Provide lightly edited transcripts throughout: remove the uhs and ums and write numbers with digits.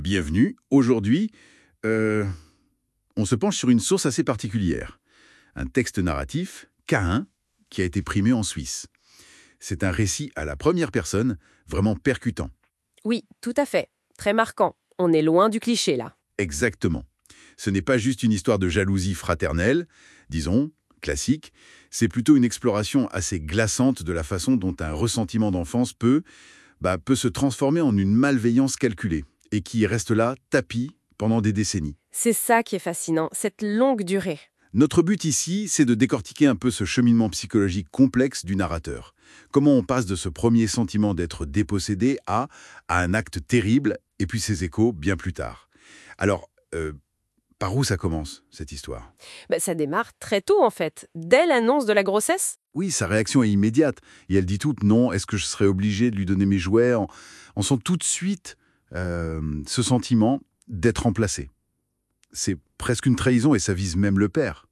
Bienvenue. Aujourd'hui, on se penche sur une source assez particulière. Un texte narratif, Caïn, qui a été primé en Suisse. C'est un récit à la première personne, vraiment percutant. Oui, tout à fait. Très marquant. On est loin du cliché, là. Exactement. Ce n'est pas juste une histoire de jalousie fraternelle, disons, classique, c'est plutôt une exploration assez glaçante de la façon dont un ressentiment d'enfance peut se transformer en une malveillance calculée, et qui reste là, tapis, pendant des décennies. C'est ça qui est fascinant, cette longue durée. Notre but ici, c'est de décortiquer un peu ce cheminement psychologique complexe du narrateur. Comment on passe de ce premier sentiment d'être dépossédé à un acte terrible, et puis ses échos bien plus tard. Alors, par où ça commence, cette histoire? Ça démarre très tôt, en fait. Dès l'annonce de la grossesse. Oui, sa réaction est immédiate. Et elle dit toute, non, est-ce que je serais obligé de lui donner mes jouets? On sent tout de suite ce sentiment d'être remplacé. C'est presque une trahison et ça vise même le père.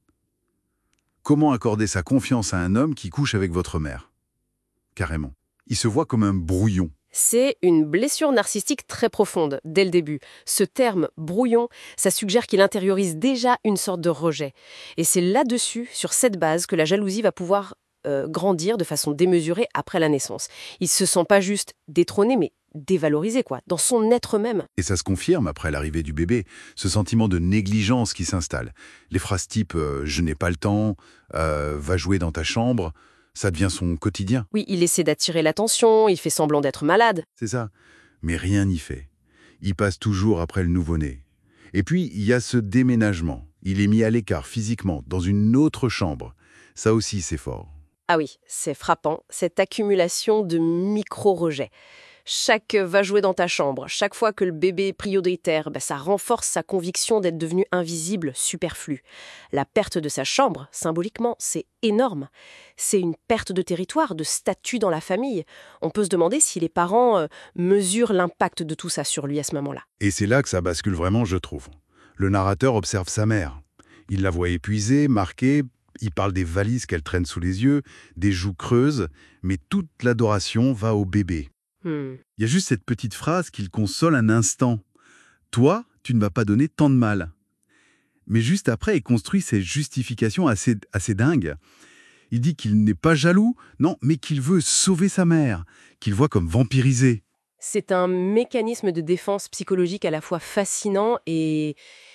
Comment accorder sa confiance à un homme qui couche avec votre mère? Carrément. Il se voit comme un brouillon. C'est une blessure narcissique très profonde, dès le début. Ce terme, brouillon, ça suggère qu'il intériorise déjà une sorte de rejet. Et c'est là-dessus, sur cette base, que la jalousie va pouvoir grandir de façon démesurée après la naissance. Il se sent pas juste détrôné, mais dévalorisé, dans son être même. Et ça se confirme après l'arrivée du bébé, ce sentiment de négligence qui s'installe. Les phrases type je n'ai pas le temps, va jouer dans ta chambre », ça devient son quotidien. Oui, il essaie d'attirer l'attention, il fait semblant d'être malade. C'est ça. Mais rien n'y fait. Il passe toujours après le nouveau-né. Et puis, il y a ce déménagement. Il est mis à l'écart physiquement, dans une autre chambre. Ça aussi, c'est fort. Ah oui, c'est frappant, cette accumulation de micro-rejets. Chaque va jouer dans ta chambre, chaque fois que le bébé est prioritaire, ça renforce sa conviction d'être devenu invisible, superflu. La perte de sa chambre, symboliquement, c'est énorme. C'est une perte de territoire, de statut dans la famille. On peut se demander si les parents mesurent l'impact de tout ça sur lui à ce moment-là. Et c'est là que ça bascule vraiment, je trouve. Le narrateur observe sa mère. Il la voit épuisée, marquée. Il parle des valises qu'elle traîne sous les yeux, des joues creuses, mais toute l'adoration va au bébé. Il y a juste cette petite phrase qui le console un instant. « Toi, tu ne vas pas donner tant de mal. » Mais juste après, il construit ces justifications assez dingues. Il dit qu'il n'est pas jaloux, non, mais qu'il veut sauver sa mère, qu'il voit comme vampirisée. C'est un mécanisme de défense psychologique à la fois fascinant et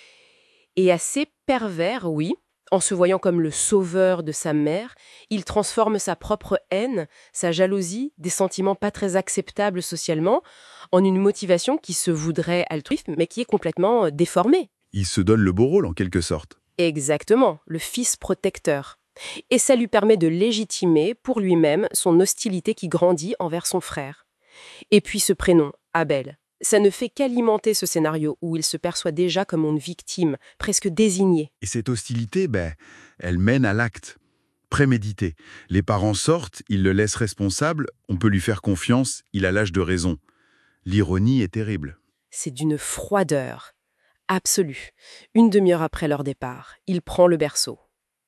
assez pervers, oui. En se voyant comme le sauveur de sa mère, il transforme sa propre haine, sa jalousie, des sentiments pas très acceptables socialement, en une motivation qui se voudrait altruiste, mais qui est complètement déformée. Il se donne le beau rôle, en quelque sorte. Exactement, le fils protecteur. Et ça lui permet de légitimer pour lui-même son hostilité qui grandit envers son frère. Et puis ce prénom, Abel. Ça ne fait qu'alimenter ce scénario où il se perçoit déjà comme une victime, presque désignée. Et cette hostilité, elle mène à l'acte, prémédité. Les parents sortent, ils le laissent responsable, on peut lui faire confiance, il a l'âge de raison. L'ironie est terrible. C'est d'une froideur absolue. Une demi-heure après leur départ, il prend le berceau.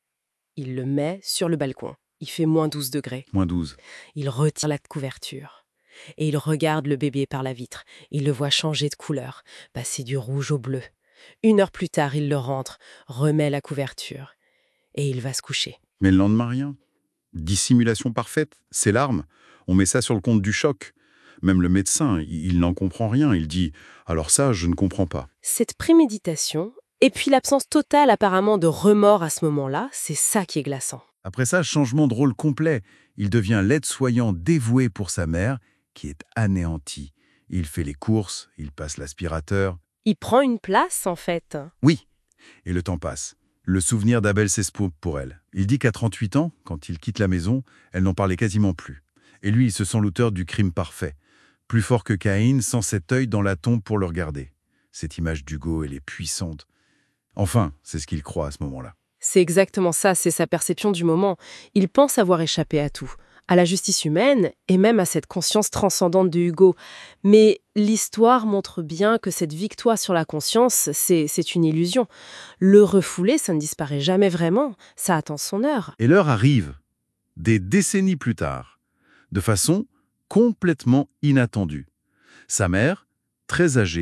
Il le met sur le balcon. Il fait moins 12 degrés. Moins 12. Il retire la couverture. Et il regarde le bébé par la vitre. Il le voit changer de couleur, passer du rouge au bleu. 1 heure plus tard, il le rentre, remet la couverture. Et il va se coucher. Mais le lendemain, rien. Dissimulation parfaite, c'est l'arme. On met ça sur le compte du choc. Même le médecin, il n'en comprend rien. Il dit « alors ça, je ne comprends pas ». Cette préméditation, et puis l'absence totale apparemment de remords à ce moment-là, c'est ça qui est glaçant. Après ça, changement de rôle complet. Il devient l'aide-soignant dévoué pour sa mère, qui est anéantie. Il fait les courses, il passe l'aspirateur. Il prend une place, en fait. Oui, et le temps passe. Le souvenir d'Abel s'estompe pour elle. Il dit qu'à 38 ans, quand il quitte la maison, elle n'en parlait quasiment plus. Et lui, il se sent l'auteur du crime parfait. Plus fort que Caïn, sans cet œil dans la tombe pour le regarder. Cette image d'Hugo, elle est puissante. Enfin, c'est ce qu'il croit à ce moment-là. C'est exactement ça, c'est sa perception du moment. Il pense avoir échappé à tout, à la justice humaine et même à cette conscience transcendante de Hugo. Mais l'histoire montre bien que cette victoire sur la conscience, c'est une illusion. Le refoulé, ça ne disparaît jamais vraiment, ça attend son heure. Et l'heure arrive, des décennies plus tard, de façon complètement inattendue. Sa mère, très âgée,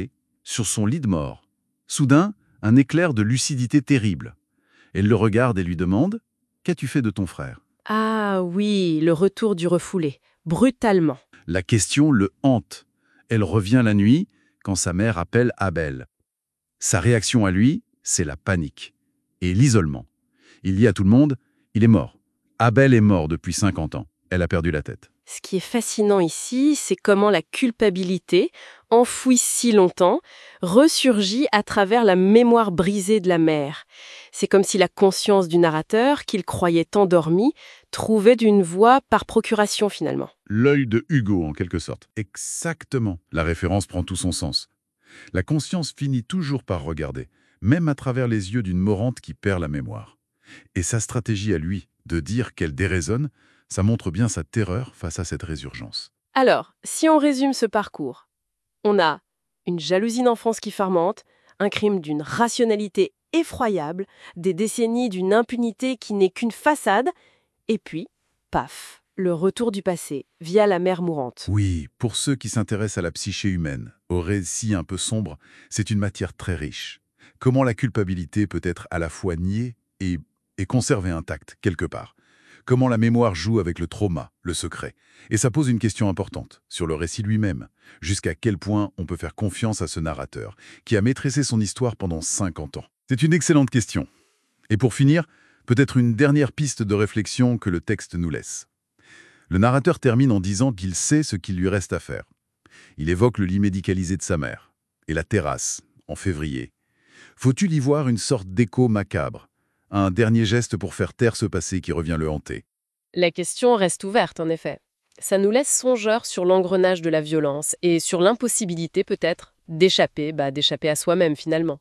sur son lit de mort. Soudain, un éclair de lucidité terrible. Elle le regarde et lui demande « Qu'as-tu fait de ton frère ?» Ah oui, le retour du refoulé, brutalement. La question le hante. Elle revient la nuit, quand sa mère appelle Abel. Sa réaction à lui, c'est la panique et l'isolement. Il dit à tout le monde « Il est mort. Abel est mort depuis 50 ans. Elle a perdu la tête. » Ce qui est fascinant ici, c'est comment la culpabilité, enfouie si longtemps, ressurgit à travers la mémoire brisée de la mère. C'est comme si la conscience du narrateur, qu'il croyait endormi, trouvait une voie par procuration finalement. L'œil de Hugo, en quelque sorte. Exactement. La référence prend tout son sens. La conscience finit toujours par regarder, même à travers les yeux d'une morante qui perd la mémoire. Et sa stratégie à lui, de dire qu'elle déraisonne, ça montre bien sa terreur face à cette résurgence. Alors, si on résume ce parcours, on a une jalousie d'enfance qui fermente, un crime d'une rationalité effroyable, des décennies d'une impunité qui n'est qu'une façade, et puis, paf, le retour du passé, via la mère mourante. Oui, pour ceux qui s'intéressent à la psyché humaine, au récit un peu sombre, c'est une matière très riche. Comment la culpabilité peut être à la fois niée et conservée intacte, quelque part. Comment la mémoire joue avec le trauma, le secret. Et ça pose une question importante, sur le récit lui-même. Jusqu'à quel point on peut faire confiance à ce narrateur, qui a maîtrisé son histoire pendant 50 ans. C'est une excellente question. Et pour finir, peut-être une dernière piste de réflexion que le texte nous laisse. Le narrateur termine en disant qu'il sait ce qu'il lui reste à faire. Il évoque le lit médicalisé de sa mère, et la terrasse, en février. Faut-il y voir une sorte d'écho macabre, un dernier geste pour faire taire ce passé qui revient le hanter? La question reste ouverte, en effet. Ça nous laisse songeurs sur l'engrenage de la violence et sur l'impossibilité, peut-être, d'échapper à soi-même, finalement.